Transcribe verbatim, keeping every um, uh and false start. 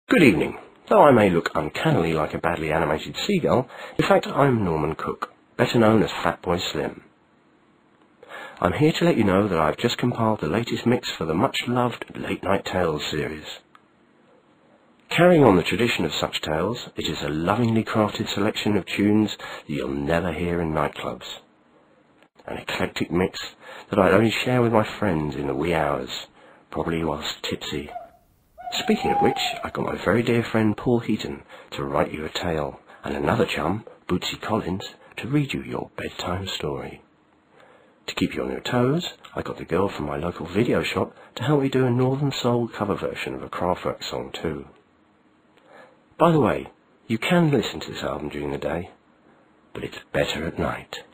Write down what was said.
Good evening. Though I may look uncannily like a badly animated seagull, in fact I'm Norman Cook, better known as Fatboy Slim. I'm here to let you know that I've just compiled the latest mix for the much-loved Late Night Tales series. Carrying on the tradition of such tales, it is a lovingly crafted selection of tunes that you'll never hear in nightclubs. An eclectic mix that I'd only share with my friends in the wee hours, probably whilst tipsy. Speaking of which, I got my very dear friend Paul Heaton to write you a tale, and another chum, Bootsy Collins, to read you your bedtime story. To keep you on your toes, I got the girl from my local video shop to help me do a Northern Soul cover version of a Kraftwerk song too. By the way, you can listen to this album during the day, but it's better at night.